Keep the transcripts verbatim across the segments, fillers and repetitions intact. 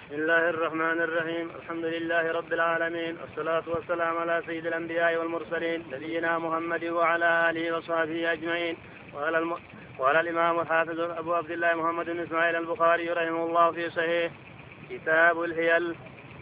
بسم الله الرحمن الرحيم. الحمد لله رب العالمين، والصلاة والسلام على سيد الأنبياء والمرسلين نبينا محمد وعلى آله وصحبه أجمعين. وعلى, الم... وعلى الإمام الحافظ أبو عبد الله محمد بن إسماعيل البخاري رحمه الله في صحيح كتاب الحيل.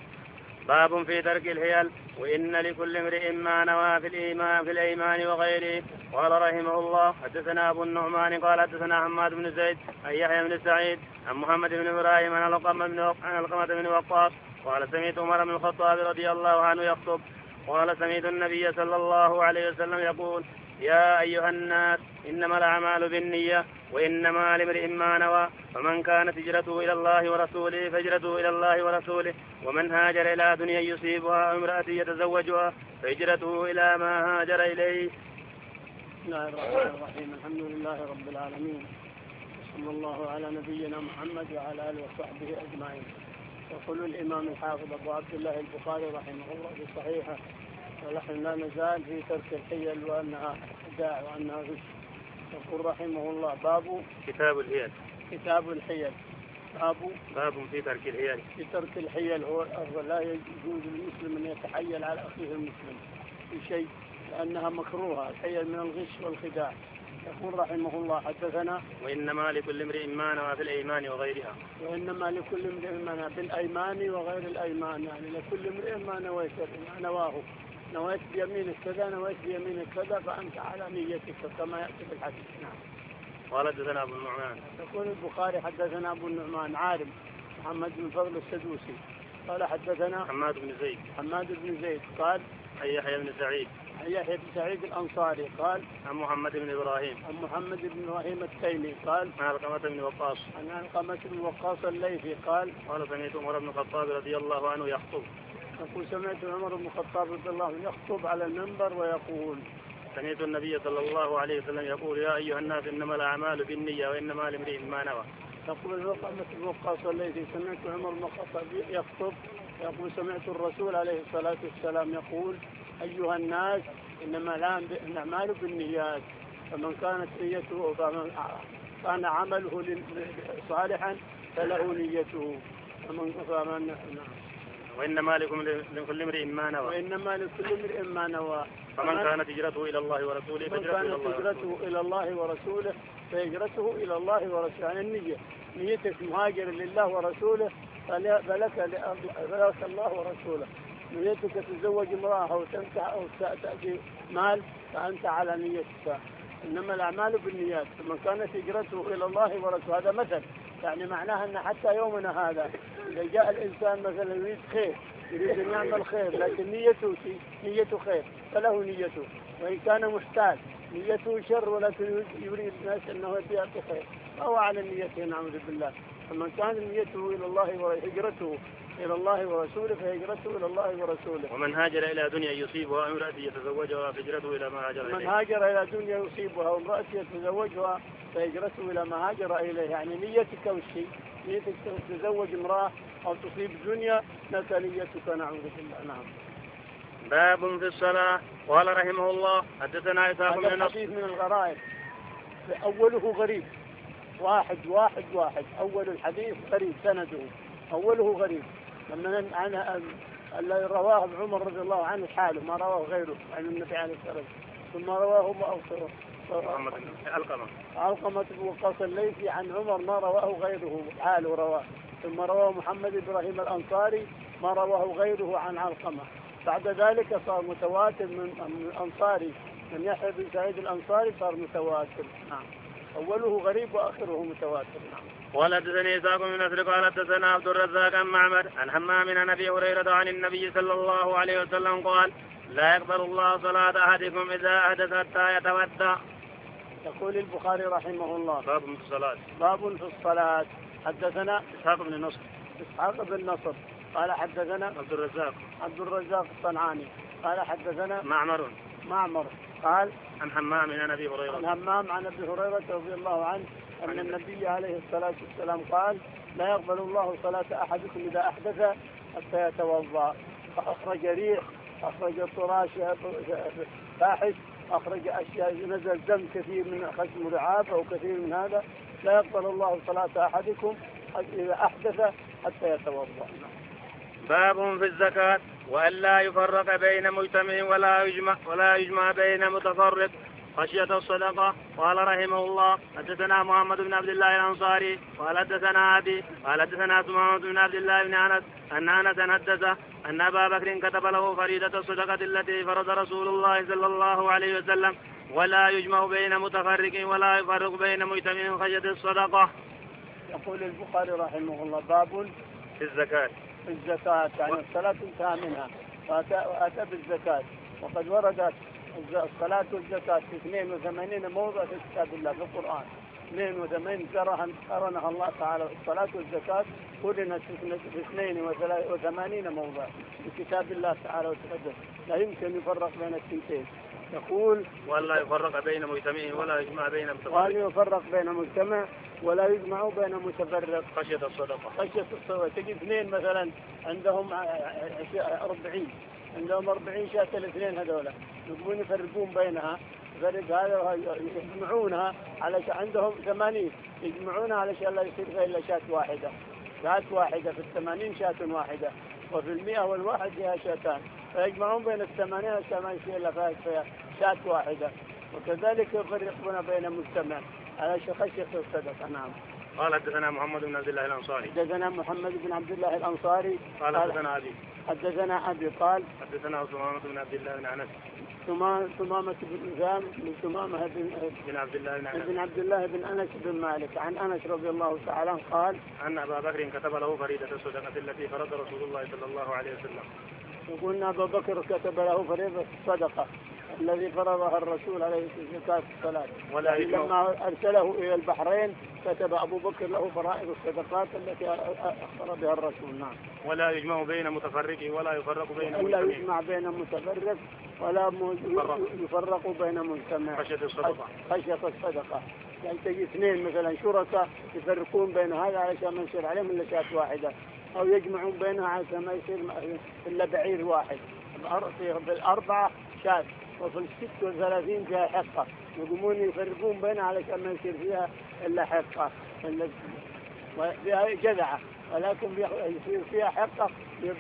باب في ترك الحيل. وإن لكل امرئ ما نوى في الإيمان في الأيمان وغيره. قال رحمه الله حدثنا أبو النعمان قال حدثنا حماد بن زيد عن يحيى بن سعيد عن محمد بن إبراهيم عن علقمة بن وقاص قال سمعت عمر بن الخطاب رضي الله عنه يخطب قال سمعت النبي صلى الله عليه وسلم يقول يا أيها الناس إنما الأعمال بالنية وإنما لامرئ ما نوى فمن كانت هجرته إلى الله ورسوله فهجرته إلى الله ورسوله ومن هاجر إلى دنيا يصيبها أو امرأة يتزوجها فهجرته إلى ما هاجر إليه. بسم الله الرحمن الرحيم. الحمد لله رب العالمين، صلى الله على نبينا محمد وعلى آله وصحبه أجمعين. يقول الإمام الحافظ أبو عبد الله البخاري رحمه الله في صحيحه ونحن لا نزال في ترك الحيل وأنها خداع وأنها غش. يقول رحمه الله باب كتاب الحيل. كتاب الحيل باب باب في ترك الحيل. في ترك الحيل هو الأفضل. لا يجوز للمسلم أن يتحيل على أخيه المسلم في شيء لأنها مكروهة. الحيل من الغش والخداع. يقول رحمه الله حدثنا وإنما لكل امرئ ما نوى في الأيمان وغيرها. وإنما لكل امرئ ما نوى بالأيمان وغير الأيمان، يعني لكل امرئ ما نويت ما نواه. نويت بيمينك كذا نويت بيمينك كذا فأنت على نيتك كما يأتي في الحديث. نعم. قال حدثنا أبو النعمان. يقول البخاري حدثنا أبو النعمان عارم محمد بن فضل السدوسي قال حدثنا حماد بن زيد حماد بن زيد قال عن يحيى بن سعيد عن يحيى بن سعيد الأنصاري قال عن محمد بن إبراهيم عن محمد بن إبراهيم التيمي قال عن علقمة بن وقاص عن علقمة بن وقاص الليثي قال قال سمعت عمر بن الخطاب رضي الله عنه يخطب. يقول سمعت عمر بن الخطاب رضي الله عنه يخطب على المنبر ويقول سمعت النبي صلى الله عليه وسلم يقول يا أيها الناس إنما الأعمال بالنية وإنما لامرئ ما نوى. يقول علقمة بن وقاص الليثي سمعت عمر بن الخطاب يخطب يقول سمعت الرسول عليه الصلاة والسلام يقول أيها الناس إنما الأعمال بالنيات فمن كانت نيته فمن كان عمله صالحا فله نيته فمن فمن وإنما لكل امرئ ما نوى وإنما لكل امرئ ما نوى فمن كانت هجرته إلى الله ورسوله فهجرته إلى الله ورسوله فهجرته إلى الله ورسوله. يعني النية نيتك مهاجر لله ورسوله فلك فلك الله ورسوله. نيتك تتزوج امرأة أو تنكح أو تأتي مال فأنت على نيتك. إنما الأعمال بالنيات. فمن كانت هجرته إلى الله ورسوله هذا مثل، يعني معناها أن حتى يومنا هذا إذا جاء الإنسان مثلا يريد خير يريد أن يعمل خير لكن نيته نيته خير فله نيته، وإن كان محتاج نيته شر ولكن يريد الناس أنه يأتي خير فهو على نيته نعوذ بالله. فمن كان نيته إلى الله وهجرته إلى الله ورسوله فهجرته إلى الله ورسوله. ومن هاجر إلى دنيا يصيبها امرأة يتزوجها فهجرته إلى ما هاجر إليه. من هاجر إلى دنيا يصيبها وامرأة يتزوجها فهجرته إلى ما هاجر إليه. يعني نيتك والشيء نيتك تتزوج امرأة أو تصيب دنيا لك نيتك نعوذ بالله. نعم. باب في الصلاة. قال رحمه الله حدثنا إسحاق بن نصر. من الغرائب أوله غريب واحد واحد واحد أول الحديث غريب سنده أوله غريب. لما أنا الذي رواه عمر رضي الله عنه حاله ما رواه غيره عن النبي عليه الصلاة والسلام. ثم رواه مؤخره علقمة علقمة بن وقاص الليثي عن عمر ما رواه غيره حاله رواه. ثم رواه محمد إبراهيم الأنصاري ما رواه غيره عن علقمة. بعد ذلك صار متواتر من الأنصاري من يحيى بن سعيد الأنصاري صار متواتر. نعم. أوله غريب وآخره متواتر. نعم. قال حدثني إسحاق بن نصر قال حدثنا عبد الرزاق عن معمر عن حمام عن أبي هريرة عن النبي صلى الله عليه وسلم قال لا يقبل الله صلاة أحدكم إذا أحدث حتى يتودع. يقول البخاري رحمه الله باب في الصلاة. باب في الصلاة. حدثنا إسحاق بن نصر إسحاق بن نصر قال حدثنا عبد الرزاق عبد الرزاق الصنعاني قال حدثنا معمر معمر قال عن حمام عن أبي هريرة عن حمام عن أبي هريرة رضي الله عنه أن النبي عليه الصلاة والسلام قال لا يقبل الله صلاة أحدكم إذا أحدث حتى يتوضأ. فأخرج ريح أخرج طراش فاحش أخرج أشياء نزل دم كثير من خشم رعاف أو كثير من هذا. لا يقبل الله صلاة أحدكم إذا أحدث حتى يتوضأ. باب في الزكاة وألا يفرق بين مجتمع ولا يجمع ولا يجمع بين متفرق خشية الصدقة. قال رحمه الله حدثنا محمد بن عبد الله الأنصاري قال حدثنا أبي قال حدثنا محمد بن عبد الله بن أنس أن أنس حدثه أن أبا بكر كتب له فريدة الصدقة التي فرض رسول الله صلى الله عليه وسلم ولا يجمع بين متفرق ولا يفرق بين مجتمع خشية الصدقة. يقول البخاري رحمه الله باب في الزكاة في الزكاة يعني الصلاة انتهى منها وأتى بالزكاة. وقد وردت الصلاة والزكاة في اثنين وثمانين موضع في كتاب الله في القرآن. اثنين وثمانين قرنها الله تعالى. الصلاة والزكاة قرنت في اثنين وثمانين موضع في كتاب الله تعالى وتقدس. لا يمكن يفرق بين الثنتين. يقول ولا يفرق بين مجتمع ولا يجمع بين متفرق ولا يفرق بين مجتمع ولا يجمع بين متفرق خشية الصدقة. خشية الصدقة. تجي اثنين مثلا عندهم أربعين عندهم أربعين شاة الاثنين هذولا يقومون يفرقون بينها يفرق هذا يجمعونها على عندهم ثمانين يجمعونها علشان لا يصير غير إلا شاة واحدة. شاة واحدة في الثمانين شاة واحدة وفي المئة والواحد فيها شاتان فيجمعون بين الثمانين عشان ما يصير إلا فيها شاة واحدة. وكذلك يفرقون بين مجتمع على خشية الصدقة. نعم. قال حدثنا محمد بن عبد الله الأنصاري حدثنا محمد بن عبد الله الأنصاري قال حدثنا أبي حدثنا أبي قال حدثنا ثمامة بن عبد الله بن أنس ثمامة بن زام بن ثمامة بن عبد الله بن أنس بن عبد الله بن أنس بن مالك عن أنس رضي الله تعالى عنه قال أن أبا بكر كتب له فريدة الصدقة التي فرض رسول الله صلى الله عليه وسلم. يقول أبا بكر كتب له فريضة الصدقة الذي فرضها الرسول عليه زكاة الصلاة. يعني لما أرسله إلى البحرين كتب أبو بكر له فرائض الصدقات التي أخبر بها الرسول. نعم. ولا يجمع بين متفرق ولا يفرق بين مجتمع. ولا يجمع بين متفرق ولا يفرق بين مجتمع. خشية الصدقة. خشية الصدقة. يعني تجي اثنين مثلا شركاء يفرقون بين هذا علشان ما يصير عليهم إلا شاة واحدة أو يجمعون بينها علشان ما يصير إلا بعير واحد. في الأربعة شاة وفي الست وثلاثين فيها حقة يقومون يفرقون بينها علشان ما يصير فيها إلا حقة فيها جذعة ولكن يصير فيها حقة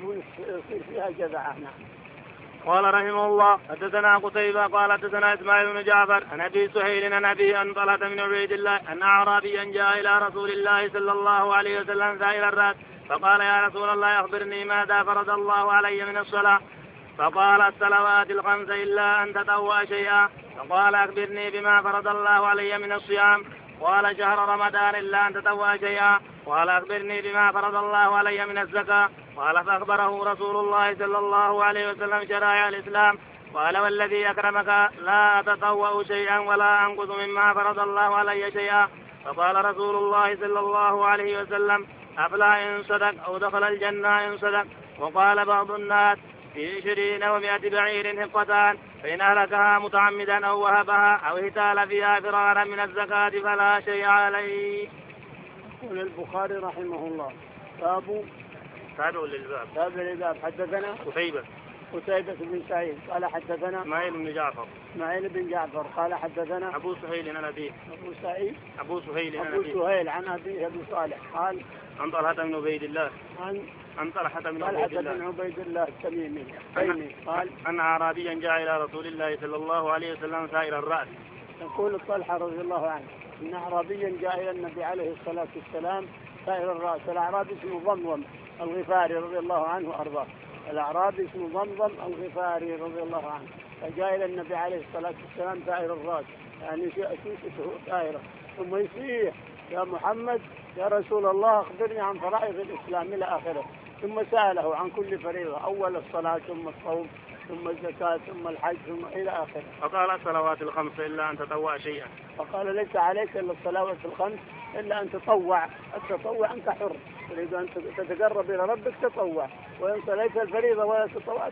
يصير فيها جذعة. نعم. قال رحمه الله حدثنا قتيبة قال حدثنا إسماعيل بن جعفر عن أبي سهيل عن أبي أن طلحة بن عبيد الله أن أعرابيا جاء إلى رسول الله صلى الله عليه وسلم سائل الرأس فقال يا رسول الله أخبرني ماذا فرض الله علي من الصلاة فقال الصلوات الخمس إلا أن تطوع شيئا. فقال أخبرني بما فرض الله علي من الصيام قال شهر رمضان إلا أن تطوع شيئا. قال أخبرني بما فرض الله علي من الزكاة قال فأخبره رسول الله صلى الله عليه وسلم شرائع الإسلام قال والذي أكرمك لا أتطوع شيئا ولا أنقص مما فرض الله علي شيئا. فقال رسول الله صلى الله عليه وسلم أفلح إن صدق أو دخل الجنة إن صدق. وقال بعض الناس في عشرين ومائة بعير حقتان فإن أهلكها متعمدا أو وهبها أو اهتال فيها فرارا من الزكاة فلا شيء عليه. يقول البخاري رحمه الله باب تابع للباب تابع للباب. حدثنا قتيبة قتيبة بن سعيد قال حدثنا إسماعيل بن جعفر إسماعيل بن جعفر قال حدثنا أبو سهيل عن أبيه أبو سعيد أبو سهيل عن أبو أبيه سهيل عن أبيه أبي صالح قال عن طلحة بن عبيد الله عن عن طلحة بن عبيد الله بن عبيد الله التميمي قال أن أعرابيا جاء إلى رسول الله صلى الله عليه وسلم سائل الرأس. يقول طلحة رضي الله عنه إن أعرابيا جاء إلى النبي عليه الصلاة والسلام سائل الرأس. الأعرابي اسمه ضمضم الغفاري رضي الله عنه وأرضاه. الأعرابي اسمه ضمضم الغفاري رضي الله عنه فجاء إلى النبي عليه الصلاة والسلام سائل الرأس يعني شيء سائرة ثم يصيح يا محمد يا رسول الله أخبرني عن فرائض الإسلام إلى آخره. ثم سأله عن كل فريضة أول الصلاة ثم الصوم ثم الزكاة ثم الحج ثم إلى آخره. فقال الصلوات الخمس إلا أن تطوع شيئا. فقال ليس عليك إلا الصلوات الخمس إلا أن تطوع. التطوع أنت حر تريد أن تتقرب إلى ربك تطوع وإن صليت الفريضة ولا تطوعت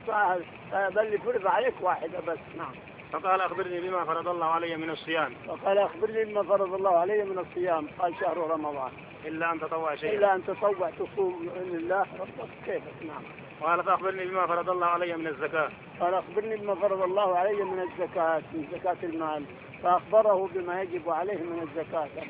بل فرض عليك واحدة بس. نعم. فقال أخبرني بما فرض الله علي من الصيام. فقال أخبرني بما فرض الله علي من الصيام قال شهر رمضان إلا أن تطوع شيئا. إلا أن تطوع تصوم لله ربك كيفك. نعم. قال فأخبرني بما فرض الله علي من الزكاة. قال أخبرني بما فرض الله علي من الزكاة من زكاة المال. فأخبره بما يجب عليه من الزكاة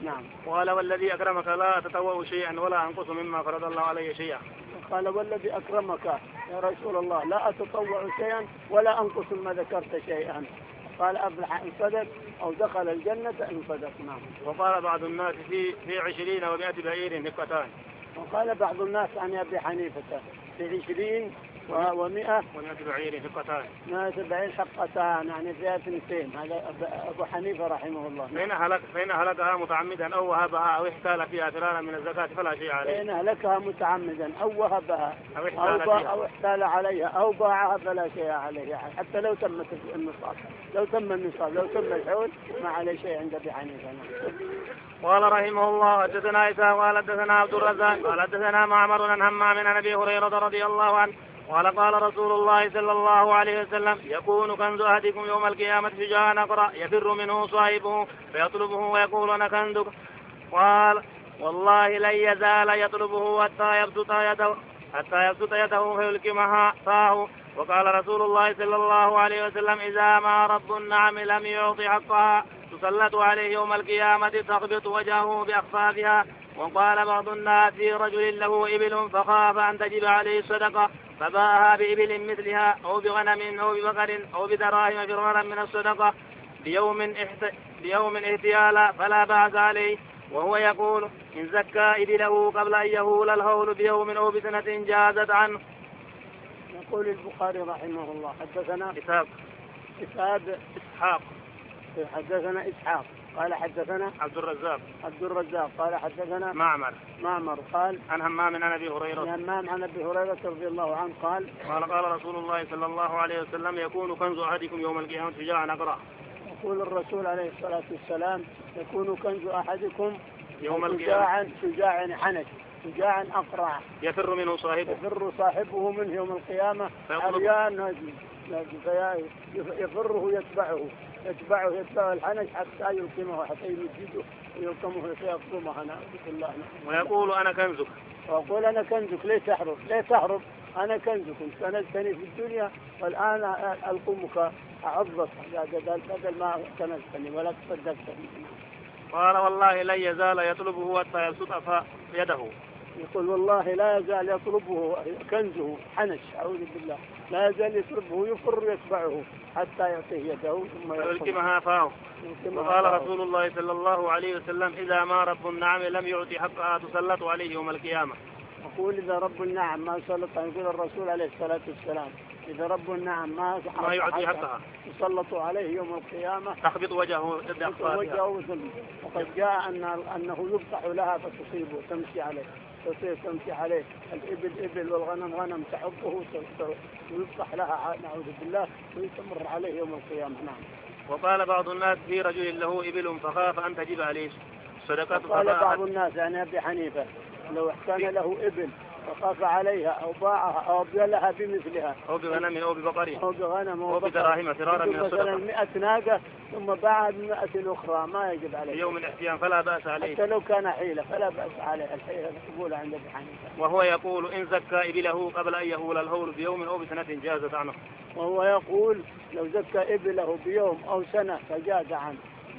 نعم. قال والذي أكرمك لا أتطوع شيئا ولا أنقص مما فرض الله علي شيئا. قال والذي أكرمك يا رسول الله لا أتطوع شيئا ولا أنقص ما ذكرت شيئا. قال أفلح إن صدق أو دخل الجنة إن صدق. نعم. وقال بعض الناس في في عشرين ومائة بعير نقتان. وقال بعض الناس عن أبي حنيفة في عشرين ومئة ومائة بعير نقتان. مائة بعير حقتان يعني فيها اثنتين. هذا أبو حنيفة رحمه الله. فإن هلك فإن هلكها متعمدا أو وهبها أو احتال فيها فرارا من الزكاة فلا شيء عليه. فإن هلكها متعمدا أو وهبها أو أو, احتال, أو احتال عليها أو باعها فلا شيء عليه حتى لو تمت النصاب لو تم النصاب لو تم الحول ما عليه شيء عند أبي حنيفة. قال رحمه الله حدثنا إسحاق قال حدثنا عبد الرزاق قال حدثنا معمر عن همام عن أبي هريرة رضي الله عنه قال قال رسول الله صلى الله عليه وسلم يكون كنز أحدكم يوم القيامة شجاعا أقرأ يفر منه صاحبه فيطلبه ويقول أنا كنزك. قال والله لن يزال يطلبه حتى يبسط يده حتى يبسط يده فيلكمها فاه. وقال رسول الله صلى الله عليه وسلم إذا ما رب النعم لم يعطي حقها تسلط عليه يوم القيامة تخبط وجهه بأخفافها. وقال بعض الناس في رجل له إبل فخاف أن تجب عليه الصدقة فباعها بإبل مثلها أو بغنم أو ببقر أو بدراهم فرارا من الصدقة بيوم, احت... بيوم احتيالا فلا بأس عليه. وهو يقول إن زكى إبله قبل أن يهول الهول بيوم أو بسنة جازت عنه. يقول البخاري رحمه الله حدثنا إسحاق إسحاق حدثنا إسحاق قال حدثنا عبد الرزاق عبد الرزاق قال حدثنا معمر معمر قال عن همام عن أبي هريرة عن همام عن أبي هريرة رضي الله عنه قال قال قال رسول الله صلى الله عليه وسلم يكون كنز أحدكم يوم القيامة شجاعا أقرأ. يقول الرسول عليه الصلاة والسلام يكون كنز أحدكم يوم القيامة شجاعا شجاعا حنك شجاعا أقرع يفر منه صاحبه يفر صاحبه منه يوم القيامة عريان يفره يتبعه يتبعه يتبعه الحنك حتى يلقمه حتى يمجده ويلقمه فيقومه. أنا بالله. ويقول أنا كنزك. وأقول أنا كنزك ليه تهرب ليه تهرب أنا كنزك كنزتني في الدنيا والآن ألقمك أعظك بدل ما كنزتني ولا تصدقتني. قال والله لن يزال يطلبه حتى يبسط يده. يقول والله لا يزال يطلبه كنزه حنش أعوذ بالله لا يزال يطلبه يفر يتبعه حتى يعطيه يده ثم يلقمها فاه. وقال رسول الله صلى الله عليه وسلم إذا ما رب النعم لم يعطي حقها تسلط عليه يوم القيامة. يقول إذا رب النعم ما سلط يقول الرسول عليه الصلاة والسلام إذا رب النعم ما ما يعطي حقها يسلط عليه يوم القيامة تخبط وجهه وجهه. وقد جاء أن أنه يفتح لها فتصيبه تمشي عليه تصير تمشي عليه الإبل إبل والغنم غنم تحبه ويفتح لها نعوذ بالله ويستمر عليه يوم القيامة. نعم. وقال بعض الناس في رجل له إبل فخاف أن تجب عليه صدقة. قال بعض الناس يعني أبي حنيفة لو كان له إبل فخاف عليها أو باعها أو أبدلها بمثلها أو بغنم أو ببقر أو بغنم أو بدراهم فرارا من الصدقة مثلا مئة ناقة ثم باعها بمئة أخرى ما يجب عليه يوم الاحتيام فلا بأس عليه حتى لو كان حيلة فلا بأس عليه الحيلة مقبولة عند أبي حنيفة. وهو يقول إن زكى إبله قبل أن يهول الهول بيوم أو بسنة جازت عنه. وهو يقول لو زكى إبله بيوم أو سنة فجاز عنه.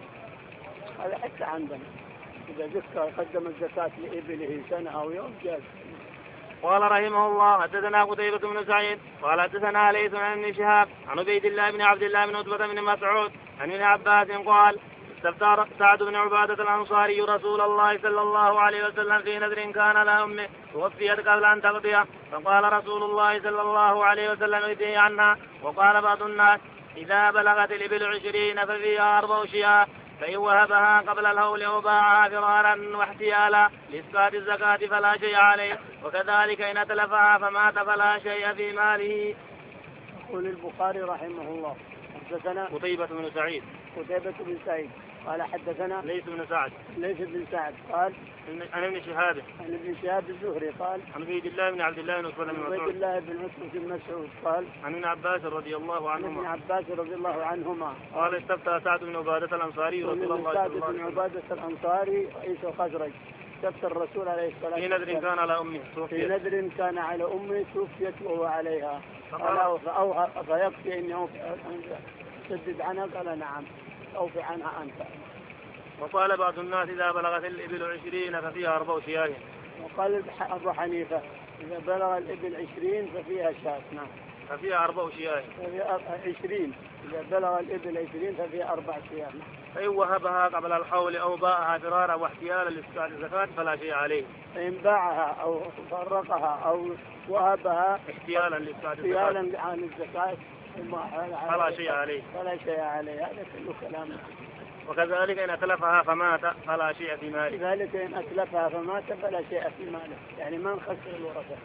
هذا حتى عندنا إذا زكى قدم الزكاة لإبله سنة أو يوم جاز. قال رحمه الله حدثنا قتيبة بن سعيد قال حدثنا ليث عن ابن شهاب عن عبيد الله بن عبد الله بن عتبة بن مسعود عن ابن عباس قال استفتى سعد بن عبادة الأنصاري رسول الله صلى الله عليه وسلم في نذر كان له أمه توفيت قبل أن تقضيها فقال رسول الله صلى الله عليه وسلم ائتي عنها. وقال بعض الناس إذا بلغت الإبل عشرين ففيها أربع شياه فإن وهبها قبل الهول أو باعها فرارا واحتيالا لإسقاط الزكاة فلا شيء عليه وكذلك إن أتلفها فمات فلا شيء في ماله. يقول البخاري رحمه الله حدثنا قتيبة بن سعيد قتيبة بن سعيد قال حدثنا ليث بن سعد ليث بن سعد قال عن ابن شهاب عن ابن شهاب الزهري قال عن عبيد الله بن عبد الله بن عتبة بن مسعود عبيد الله بن عتبة بن مسعود قال عن ابن عباس رضي الله عنهما عن ابن عباس رضي الله عنهما قال استفتى سعد بن عبادة الأنصاري رسول الله صلى الله عليه وسلم سعد بن عبادة الأنصاري رئيس الخزرج استفتى الرسول عليه الصلاة والسلام في نذر كان على أمه في نذر كان على أمه توفيت وهو عليها قال فيكفي إنه سدد عنها قال نعم أوفي عنها أنت. وقال بعض الناس إذا بلغت الإبل عشرين ففيها أربع شياه. وقال أبو حنيفة إذا بلغ الإبل عشرين ففيها شاة. نعم. ففيها أربع شياه. ففيها عشرين إذا بلغ الإبل عشرين ففيها أربع شياه. فإن وهبها قبل الحول أو باعها فرارا واحتيالا لإسقاط الزكاة فلا شيء عليه. فإن باعها أو فرقها أو وهبها احتيالا لإسقاط احتيالا عن الزكاة فلا شيء عليه. فلا شيء عليه. هذا كله كلام. وكذلك إن أتلفها فمات فلا شيء في ماله. كذلك إن أتلفها فمات فلا شيء في ماله، يعني ما نخسر الورثة.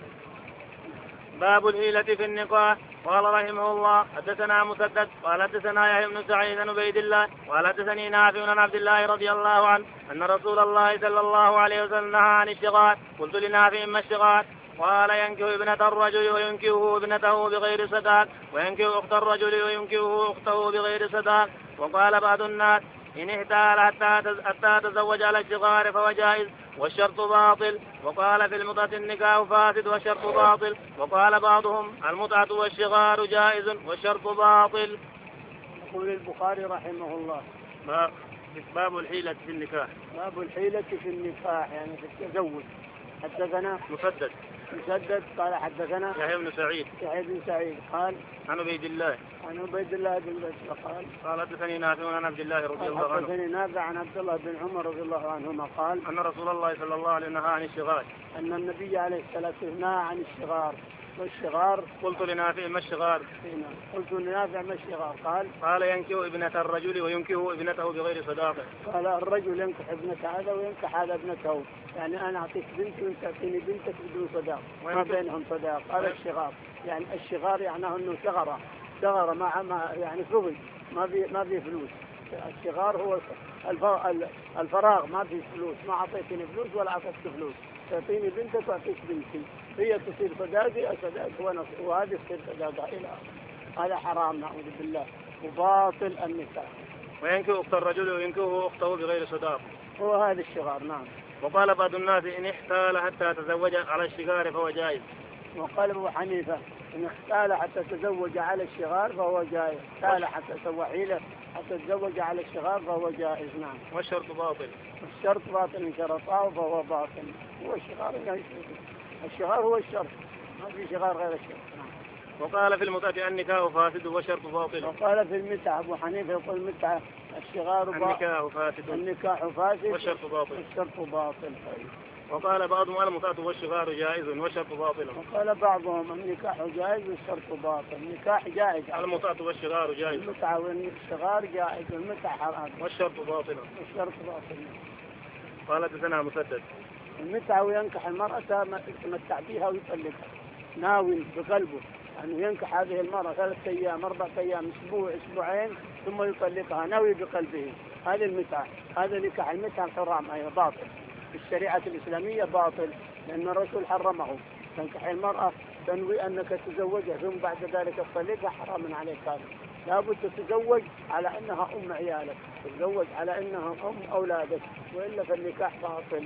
باب الحيلة في النقاح. قال رحمه الله حدثنا مسدد قال حدثنا يحيى بن سعيد بن عبيد الله قال حدثني نافع عن عبد الله رضي الله عنه أن رسول الله صلى الله عليه وسلم نهى عن الشغار. قلت لنافع ما الشغار؟ قال ينكح ابنة الرجل وينكحه ابنته بغير صداق وينكح أخت الرجل وينكحه أخته بغير صداق. وقال بعض الناس إن احتال حتى تزوج على الشغار فهو جائز والشرط باطل. وقال في المتعة النكاح فاسد والشرط باطل. وقال بعضهم المتعة والشغار جائز والشرط باطل. يقول البخاري رحمه الله باب الحيلة في النكاح. باب الحيلة في النكاح يعني في التزوج. حدثنا مسدد مسدد قال حدثنا يحيى بن سعيد يحيى بن سعيد قال عن عبيد الله عن عبيد الله بن بشر قال قال حدثني نافع عن عبد الله رضي الله عنه حدثني نافع عن عبد الله بن عمر رضي الله عنهما قال أن رسول الله صلى الله عليه وسلم نهى عن الشغار. أن النبي عليه الصلاة والسلام نهى عن الشغار. والشغار قلت لنافع ما الشغار؟ قلت لنافع ما الشغار؟ قال قال ينكح ابنة الرجل وينكح ابنته بغير صداقه. قال الرجل ينكح ابنة هذا وينكح هذا ابنته، يعني أنا أعطيك بنتي وأنت تعطيني بنتك بدون صداق ما بينهم صداق. هذا الشغار. يعني الشغار يعني أنه ثغرة ثغرة مع ما يعني فضي ما في ما في فلوس. الشغار هو الفراغ ما في فلوس، ما أعطيتني فلوس ولا أعطيتك فلوس، تعطيني بنتك وأعطيك بنتي، هي تصير صداقي صداق وهذه تصير صداقة إلى هذا حرام نعوذ بالله وباطل النكاح. وينكح أخت الرجل وينكحه أخته بغير صداق هو هذا الشغار. نعم. وقال بعض الناس إن احتال حتى تزوج على الشغار فهو جائز. وقال أبو حنيفة إن احتال حتى تزوج على الشغار فهو جائز. احتال حتى سوى حيلة حتى تزوج على الشغار فهو جائز. نعم. والشرط باطل. الشرط باطل إن شرطاه فهو باطل. هو الشغار الشغار هو الشرط، ما في شغار غير الشرط. نعم. وقال في المتعة النكاح فاسد والشرط باطل. وقال في المتعة أبو حنيفة يقول المتعة الشغار النكاح فاسد النكاح فاسد والشرط باطل. والشرط باطل. وقال بعضهم المتعة والشغار جائز والشرط باطل. وقال بعضهم النكاح جائز والشرط باطل. النكاح جائز. المتعة والشغار جائز. المتعة والشغار جائز والمتعة حرام. والشرط باطل. والشرط باطل. قال حدثنا مسدد. المتعة وينكح المرأة يتمتع بها ويطلقها ناوي بقلبه أنه يعني ينكح هذه المرأة ثلاثة أيام أربعة أيام أسبوع أسبوعين ثم يطلقها ناوي بقلبه. هذه المتعة. هذا نكاح المتعة حرام أيضا باطل في الشريعة الإسلامية باطل، لأن الرسول حرمه. تنكح المرأة تنوي أنك تتزوجها ثم بعد ذلك تطلقها حرام عليك. هذا لابد تتزوج على أنها أم عيالك، تتزوج على أنها أم أولادك، وإلا فالنكاح باطل.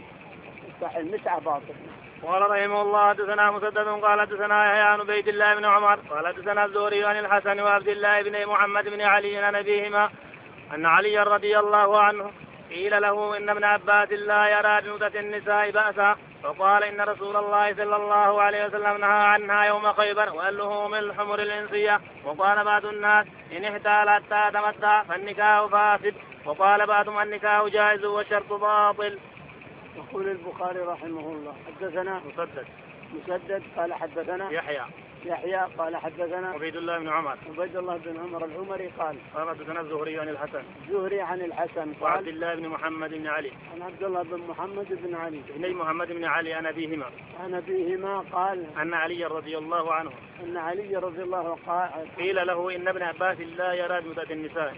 المتعة باطل. قال رحمه الله حدثنا مسدد قال حدثنا يحيى عن عبيد الله بن عمر قال حدثنا الزهري عن الحسن وعبد الله بن محمد بن علي عن أبيهما أن علي رضي الله عنه قيل له إن ابن عباس لا يرى بمتعة النساء بأسا، فقال إن رسول الله صلى الله عليه وسلم نهى عنها يوم خيبر وقال له من الحمر الإنسية. وقال بعض الناس إن احتال حتى تمتع فالنكاح فاسد. وقال بعضهم النكاح جائز والشرط باطل. يقول البخاري رحمه الله حدثنا مسدد مسدد قال حدثنا يحيى يحيى قال حدثنا عبيد الله بن عمر عبيد الله بن عمر العمري قال قال حدثنا الزهري عن الحسن الزهري عن الحسن وعبد الله بن محمد بن علي عن عبد الله بن محمد بن علي ابن محمد بن علي عن أبيهما عن أبيهما قال أن علي رضي الله عنه أن علي رضي الله عنه قال قيل له إن ابن عباس لا يرى بمتعة النساء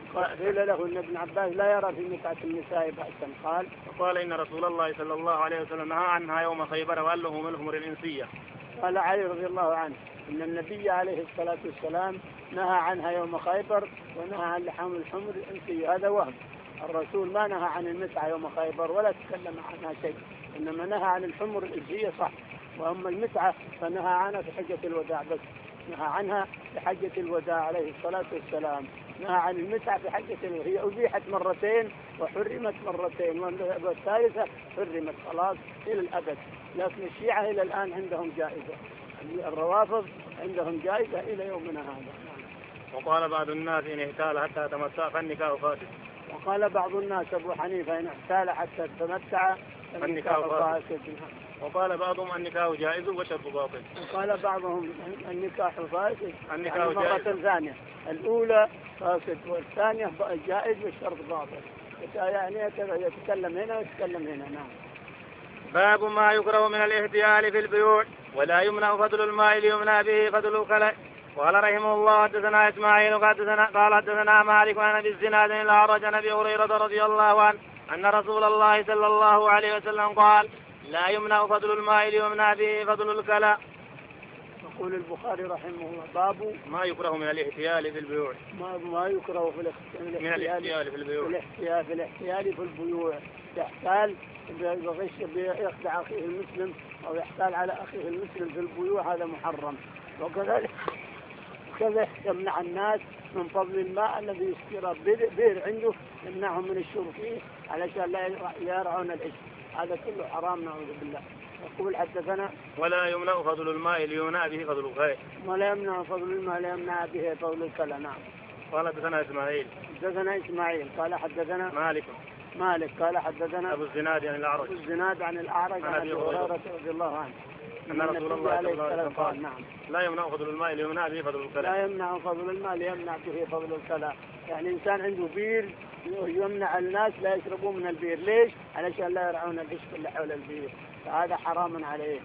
قيل له ان ابن عباس لا يرى في متعة النساء بأسا. قال وقال إن رسول الله صلى الله عليه وسلم نهى عنها يوم خيبر وقال له من الحمر الإنسية. قال علي رضي الله عنه ان النبي عليه الصلاة والسلام نهى عنها يوم خيبر ونهى عن لحم الحمر الإنسية. هذا وهم. الرسول ما نهى عن المتعة يوم خيبر ولا تكلم عنها شيء، إنما نهى عن الحمر الإنسية صح، وأما المتعة فنهى عنها في حجة الوداع بس. نهى عنها في حجة الوداع عليه الصلاة والسلام. نهى عن المتعة في حجة الوداع، هي أبيحت مرتين وحرمت مرتين، والثالثة حرمت خلاص إلى الأبد. لكن الشيعة إلى الآن عندهم جائزة، الروافض عندهم جائزة إلى يومنا هذا. وقال بعض الناس إن احتال حتى تمتع فالنكاح فاسد. وقال بعض الناس أبو حنيفة إن احتال حتى تمتع فالنكاح فاسد. وقال بعضهم النكاح جائز والشرط باطل. وقال بعضهم النكاح فاسد، النكاح يعني مرة ثانية، الأولى فاسد والثانية جائز والشرط باطل. يعني يتكلم هنا ويتكلم هنا. نعم. باب ما يكره من الاحتيال في البيوع ولا يمنع فضل الماء ليمنع به فضل الخلق. قال رحمه الله حدثنا اسماعيل قال حدثنا مالك عن ابي الزناد الاعرج عن ابي هريره رضي الله عنه ان رسول الله صلى الله عليه وسلم قال لا يمنع فضل الماء ليمنع به فضل الكلى. يقول البخاري رحمه الله باب ما يكره من الاحتيال في البيوع. ما ما يكره في من الاحتيال في البيوع. الاحتيال في الاحتيال في البيوع، يحتال بغش يخدع اخيه المسلم او يحتال على اخيه المسلم في البيوع، هذا محرم. وكذلك كذا يمنع الناس من فضل الماء الذي يشترى بير عنده، يمنعهم من الشرب فيه علشان لا يرعون العش، هذا كله حرام نعوذ بالله. يقول حدثنا ولا يمنع فضل الماء ليمنع به فضل الخير. ولا يمنع فضل الماء ليمنع به فضل الكلى. نعم. قال حدثنا اسماعيل حدثنا اسماعيل قال حدثنا مالك مالك قال حدثنا ابو الزناد عن الاعرج ابو الزناد عن الاعرج عن ابي هريره رضي الله عنه ان رسول الله صلى الله عليه وسلم قال نعم لا يمنع فضل الماء ليمنع به فضل الكلى. لا يمنع فضل الماء ليمنع به فضل الكلى. يعني انسان عنده بير يمنع الناس لا يشربون من البير، ليش؟ علشان لا يرعون العش اللي حول البير، فهذا حرام عليه.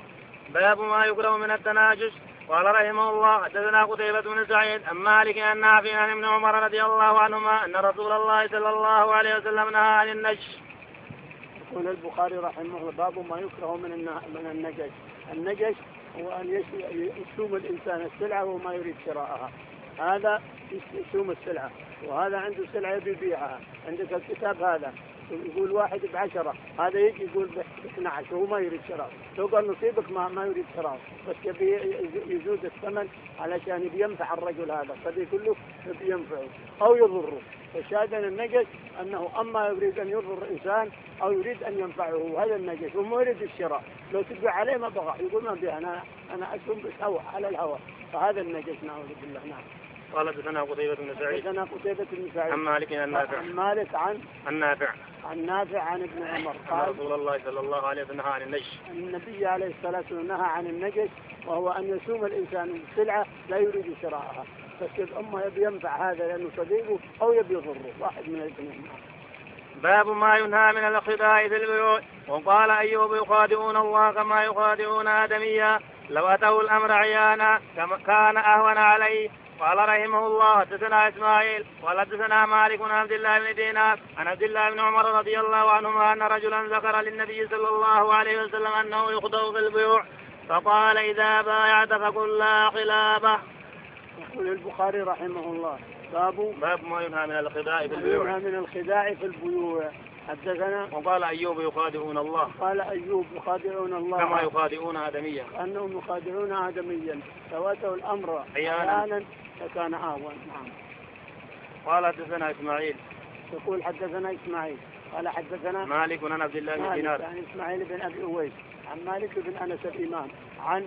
باب ما يكره من التناجش. قال رحمه الله حدثنا قتيبة بن سعيد عن مالك عن نافع عن ابن عمر رضي الله عنهما ان رسول الله صلى الله عليه وسلم نهى عن النجش. يقول البخاري رحمه الله باب ما يكره من من النجش. النجش هو ان يشوم الانسان السلعه وما يريد شراءها، هذا يشوم السلعه، وهذا عنده سلعه يبيعها. عندك الكتاب هذا يقول واحد بعشرة، هذا يجي يقول باثنى عشر وهو ما يريد شراء، لو قال نصيبك ما ما يريد شراء، بس يبي يزود الثمن علشان يبي ينفع الرجل هذا، قد يقول له يبي ينفعه أو يضره. فشاهد النجش أنه أما يريد أن يضر الإنسان أو يريد أن ينفعه، هذا النجش، وما يريد الشراء. لو تبيع عليه ما بغى، يقول ما بيع، أنا أنا أسهم بالهوى على الهوى، فهذا النجش نعوذ بالله. نعم. قال حدثنا قتيبة بن سعيد حدثنا قتيبة بن سعيد عن مالك عن نافع عن مالك عن النافع عن نافع عن ابن عمر قال رسول الله صلى الله عليه وسلم نهى عن النجش. النبي عليه الصلاة والسلام نهى عن النجش، وهو أن يسوم الإنسان السلعة لا يريد شراءها، بس أما يبي ينفع هذا لأنه صديقه أو يبي يضره، واحد من الاثنين. باب ما ينهى من الخداع في البيوع. وقال أيوب يخادعون الله كما يخادعون آدميا لو أتوا الأمر عيانا كان أهون عليه. قال رحمه الله حدثنا إسماعيل قال حدثنا مالك عن عبد الله بن دينار عن عبد الله بن عمر رضي الله عنهما أن رجلا ذكر للنبي صلى الله عليه وسلم أنه يخدع في البيوع فقال إذا بايعت فقل لا خلافه. يقول البخاري رحمه الله باب باب ما ينهى من الخداع في البيوع. ينهى من الخداع في البيوع. حدثنا وقال أيوب يخادعون الله قال أيوب يخادعون الله كما يخادعون آدميا أنهم يخادعون آدميا فواتوا الأمر أحيانا فكان أهون. نعم. قال حدثنا إسماعيل يقول حدثنا إسماعيل قال حدثنا مالك عن عبد الله بن دينار عن إسماعيل بن أبي أويس عن مالك بن أنس الإمام عن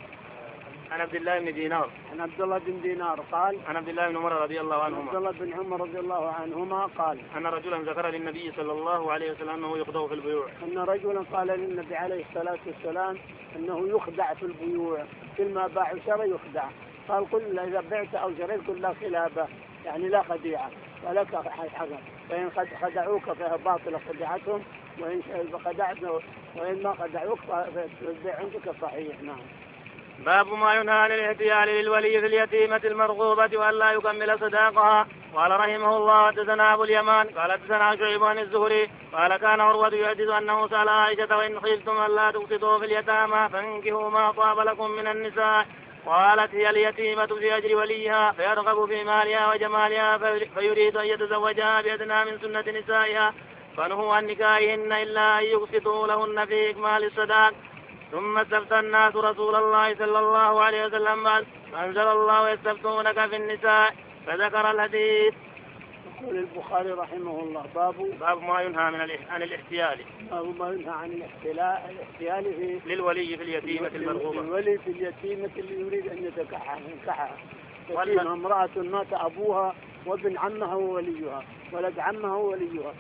عن عبد الله بن دينار عن عبد الله بن دينار قال عن عبد الله بن عمر رضي الله عنهما عبد الله بن عمر رضي الله عنهما قال أن رجلا ذكر للنبي صلى الله عليه وسلم أنه يخدع في البيوع. أن رجلا قال للنبي عليه الصلاة والسلام أنه يخدع في البيوع، كل ما باع وشرى يخدع. قال قل إذا بعت أو شريت قل لا خلافة، يعني لا خديعة ولك حقا، فإن خدعوك فهي باطلة خدعتهم، وإن خدعتنا وإن ما خدعوك فالبيع عندك صحيح. نعم. باب ما ينهى عن الاحتيال للولي في اليتيمة المرغوبة وأن لا يكمل صداقها. قال رحمه الله حدثنا أبو اليمان قال حدثنا شعيب عن الزهري قال كان عروة يحدث أنه سأل عائشة وإن خفتم أن لا تقسطوا في اليتامى فانكحوا ما طاب لكم من النساء. قالت هي اليتيمة في أجر وليها فيرغب في مالها وجمالها فيريد أن يتزوجها بأدنى من سنة نسائها فنهوا عن نكاحهن إلا أن يقسطوا لهن في إكمال الصداق. ثم استفتى الناس رسول الله صلى الله عليه وسلم فأنزل الله يستفتونك في النساء فذكر الحديث. يقول البخاري رحمه الله باب باب ما ينهى من عن الاحتيال. باب ما ينهى عن الاحتيال الاحتيال في للولي في اليتيمة المرغوبة. للولي في اليتيمة اللي يريد أن يتكحها ينكحها. يتيمة امرأة مات أبوها وابن عمها ووليها ولد عمها ووليها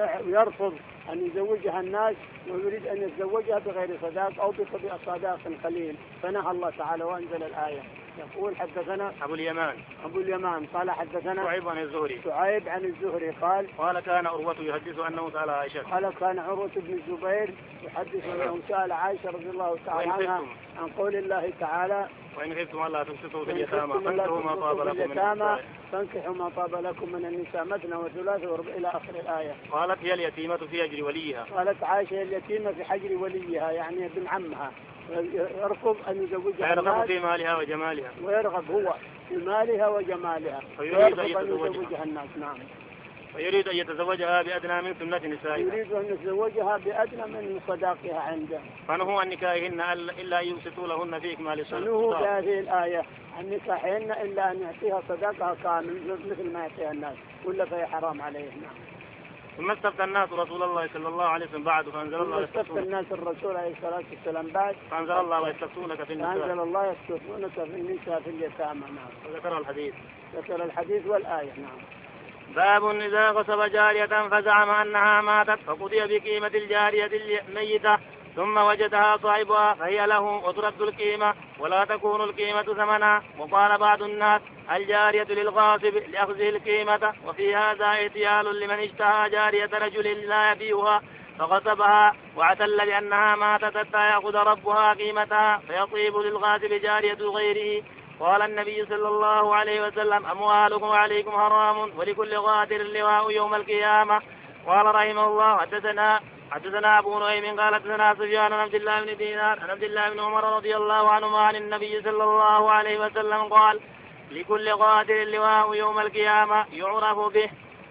ويرفض أن يزوجها الناس ويريد أن يتزوجها بغير صداق أو بصداق قليل، فنهى الله تعالى وأنزل الآية. يقول حدثنا أبو اليمان أبو اليمان قال حدثنا شعيب عن الزهري شعيب عن الزهري قال قال كان عروة يحدث أنه سأل عائشة قال كان عروة بن الزبير يحدث أنه سأل عائشة رضي الله تعالى عنها عن قول الله تعالى وإن خفتم ألا تقسطوا في اليتامى فانكحوا ما طاب لكم من النساء فانكحوا ما طاب لكم من النساء مثنى وثلاث وربع إلى آخر الآية. قالت هي اليتيمة في أجر وليها. قالت عائشة اليتيمة في حجر وليها يعني ابن عمها يرغب أن يزوجها ويرغب في مالها وجمالها ويرغب هو في مالها وجمالها ويريد أن يزوجها الناس. نعم. ويريد أن يتزوجها بأدنى من سنة نسائها. يريد أن يتزوجها بأدنى من صداقها عنده. فنهوا عن نكاحهن إلا أن يقسطوا لهن في إكمال الصلاة. فنهوا بهذه الآية عن نكاحهن إلا أن يعطيها صداقها كامل مثل ما يعطيها الناس ولا فهي حرام عليه. نعم. ثم استفتى الناس رسول الله صلى الله عليه وسلم بعد فأنزل الله استفتى الناس الرسول عليه الصلاة والسلام بعد فأنزل الله ويستفتونك في النساء. فأنزل الله يستفتونك في النساء في اليتامى. نعم. وذكر الحديث. ذكر الحديث والآية. نعم. باب إذا غصب جارية فزعم أنها ماتت فقضي بقيمة الجارية الميتة ثم وجدها صاحبها فهي له وترد القيمة ولا تكون القيمة ثمنا. وقال بعض الناس الجارية للغاصب لأخذه القيمة، وفي هذا احتيال لمن اشتهى جارية رجل لا يبيعها فغصبها واعتل بأنها ماتت حتى يأخذ ربها قيمتها فيطيب للغاصب جارية غيره. قال النبي صلى الله عليه وسلم أموالكم وعليكم حرام ولكل غادر لواء يوم القيامة. قال رحمه الله حدثنا حدثنا أبو نعيم قال حدثنا سفيان عن عبد الله بن دينار عن عبد الله بن عمر رضي الله عنهما عن النبي صلى الله عليه وسلم قال لكل غادر لواء يوم القيامة يعرف به.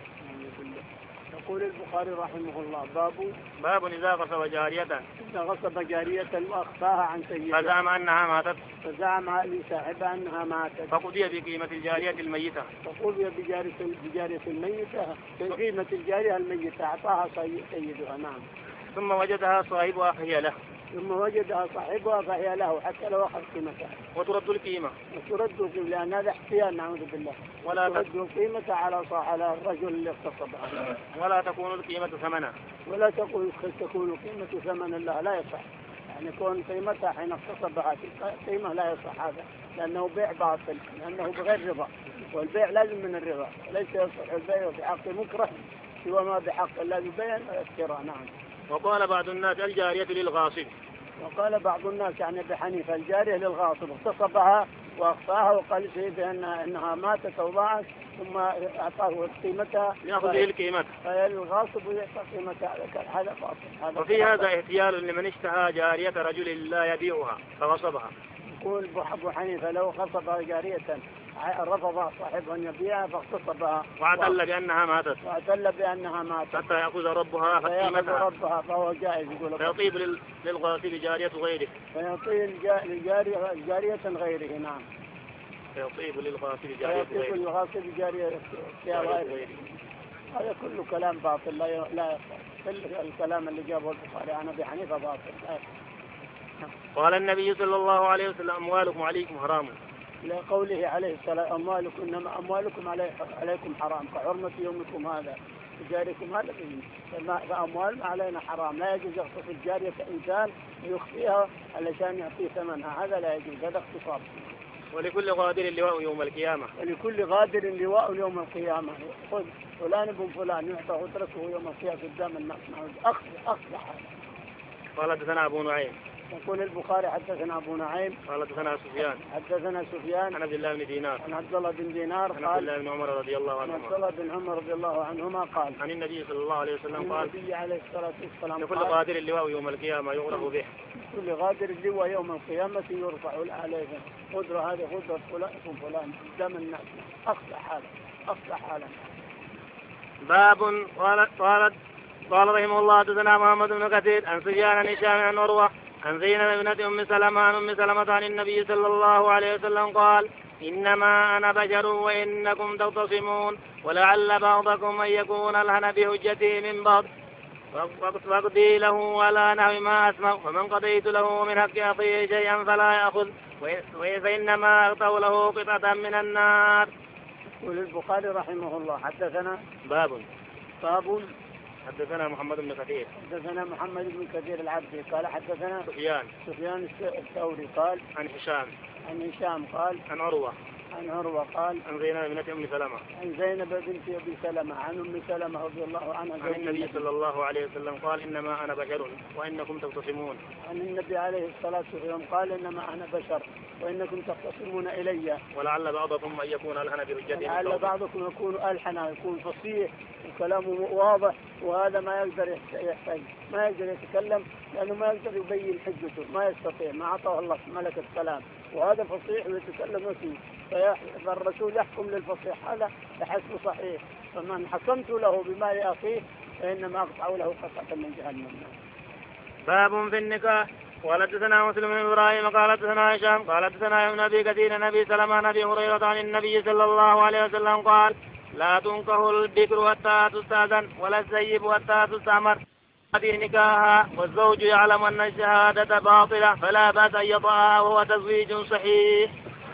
يقول البخاري رحمه الله باب باب إذا غصب جارية إذا غصب جارية وأخفاها عن سيدها فزعم أنها ماتت فزعم لصاحبها أنها ماتت فقضي بقيمة الجارية الميتة فقضي بجارية الجارية الميتة بقيمة الجارية الميتة أعطاها سيدها. نعم. ثم وجدها صاحبها فهي له ثم وجدها صاحبها فهي له حتى لو أخذ قيمتها وترد القيمة وترد القيمة لأن هذا احتيال نعوذ بالله. ولا ترد القيمة على على الرجل اللي اغتصبها. ولا تكون القيمة ثمنا ولا تكون تكون القيمة ثمنا لها لا يصح. يعني يكون قيمتها حين اغتصبها قيمة لا يصح هذا لأنه بيع باطل لأنه بغير رضا والبيع لازم من الرضا ليس يصح البيع بحق مكره سوى ما بحق الذي بين الاشتراء. نعم. وقال بعض الناس الجارية للغاصب وقال بعض الناس يعني أبي حنيفة الجارية للغاصب اغتصبها وأخفاها وقال شيء إنها إنها ماتت أو ضاعت ثم أعطاه قيمتها يأخذ القيمة فالغاصب ويعطى قيمتها هذا باطل. وفي هذا احتيال لمن اشتهى جارية رجل لا يبيعها فغصبها. يقول أبو حنيفة لو غصب جارية رفض صاحبها أن يبيعها فاغتصبها واعتل بأنها ماتت واعتل بأنها ماتت حتى يأخذ ربها فقيمتها ربها فهو جائز. يقول فيطيب للغاصب جارية غيره فيطيب جارية غيره. نعم. فيطيب للغاصب جارية غيره للغاصب جارية غيره. هذا كله كلام باطل لا لا كل الكلام اللي جابه البخاري عن أبي حنيفة باطل. قال النبي صلى الله عليه وسلم أموالكم عليكم حرام لقوله عليه السلام أموالكم إنما أموالكم عليكم حرام كحرمة يومكم هذا جاركم هذا فأموال علينا حرام لا يجوز يغتصب جارية إنسان يخفيها علشان يعطيه ثمنها هذا لا يجوز هذا اغتصاب. ولكل غادر لواء يوم القيامة ولكل غادر لواء يوم القيامة. خذ فلان ابن فلان يعطى وتركه يوم القيامة قدام الناس أخذ أخذ حاله. قال حدثنا أبو نعيم يقول البخاري حدثنا أبو نعيم قال حدثنا سفيان حدثنا سفيان عن عبد الله بن دينار عن عبد الله بن دينار عن عبد الله بن عمر رضي الله عنهما عن عبد الله بن عمر رضي الله عنهما قال عن النبي صلى الله عليه وسلم قال النبي عليه الصلاة والسلام لكل غادر اللواء يوم القيامة يغرف به كل غادر اللواء يوم القيامة يرفع عليه خضر هذا خضر فلان فلان قدام الناس أخذ حاله أخذ حاله. باب قال قال قال رحمه الله حدثنا محمد بن كثير عن سفيان عن هشام عن عروة عن زينب ابنة أم سلمة عن أم سلمة عن النبي صلى الله عليه وسلم قال إنما أنا بشر وإنكم تختصمون ولعل بعضكم أن يكون ألهن بهجتي من بعض فاقضي له ولا نحو ما أسمع فمن قضيت له من حق أخيه شيئا فلا يأخذ فإنما أغطوا له قطعة من النار. يقول البخاري رحمه الله حدثنا باب باب حدثنا محمد بن كثير حدثنا محمد بن كثير العبدي قال حدثنا سفيان سفيان الثوري قال عن هشام عن هشام قال عن عروة عن عروة قال عن زينب بنت أم سلمة عن زينب بنت أبي سلمة عن أم سلمة رضي الله عنها عن النبي صلى الله عليه وسلم قال إنما أنا بشر وإنكم تختصمون. عن النبي عليه الصلاة والسلام قال إنما أنا بشر وإنكم تختصمون إلي ولعل بعضكم أن يكون ألحن برجته ولعل بعضكم يكون ألحن يكون فصيح وكلامه واضح وهذا ما يقدر يحتاج ما يقدر يتكلم لأنه ما يقدر يبين حجته ما يستطيع ما أعطاه الله ملك الكلام وهذا فصيح ويتكلم وسيم فالرسول يحكم للفصيح هذا بحسب صحيح فمن حكمت له بمال أخيه فإنما أقطع له قطعة من جهنم. باب في النكاح. قال حدثنا مسلم بن ابراهيم قال حدثنا هشام قال حدثنا ابن ابي كثير نبي سلمة نبي هريرة عن النبي صلى الله عليه وسلم قال لا تنكح البكر حتى تستأذن ولا السيب حتى تستأمر في نكاحها والزوج يعلم ان الشهادة باطلة فلا بأس ان يطأها وهو تزويج صحيح.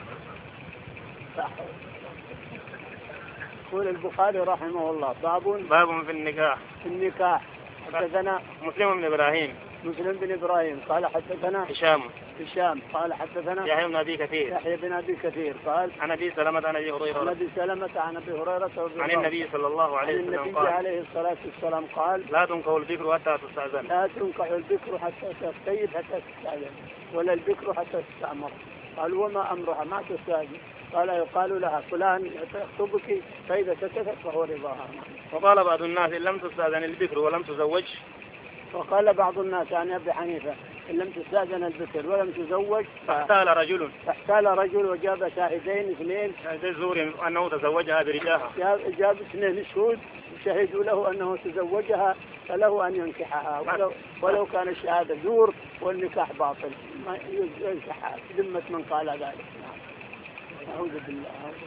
يقول البخاري رحمه الله باب باب في النكاح. في النكاح. حدثنا مسلم بن ابراهيم مسلم بن ابراهيم قال حدثنا هشام هشام قال حدثنا يحيى بن ابي كثير يحيى بن ابي كثير قال عن ابي سلمة عن ابي هريرة عن ابي سلمة عن ابي هريرة عن النبي صلى الله عليه وسلم النبي قال عليه الصلاة والسلام قال لا تنكح البكر حتى تستأذن لا تنكح البكر حتى تستيب حتى تستأذن ولا البكر حتى تستأمر. قال وما أمرها ما تستأذن قال يقال لها فلان يخطبك فإذا سكتت فهو رضاها. وقال بعض الناس إن لم تستأذن البكر ولم تزوج وقال بعض الناس عن أبي حنيفة إن لم تستأذن البكر ولم تزوج فاحتال رجل فاحتال رجل وجاب شاهدين اثنين شاهدين زور أنه تزوجها برجاها جاب, جاب اثنين شهود شهدوا له أنه تزوجها فله أن ينكحها ولو, ولو كان الشهادة زور والنكاح باطل ما ينكحها ذمة من قال ذلك. أعوذ بالله.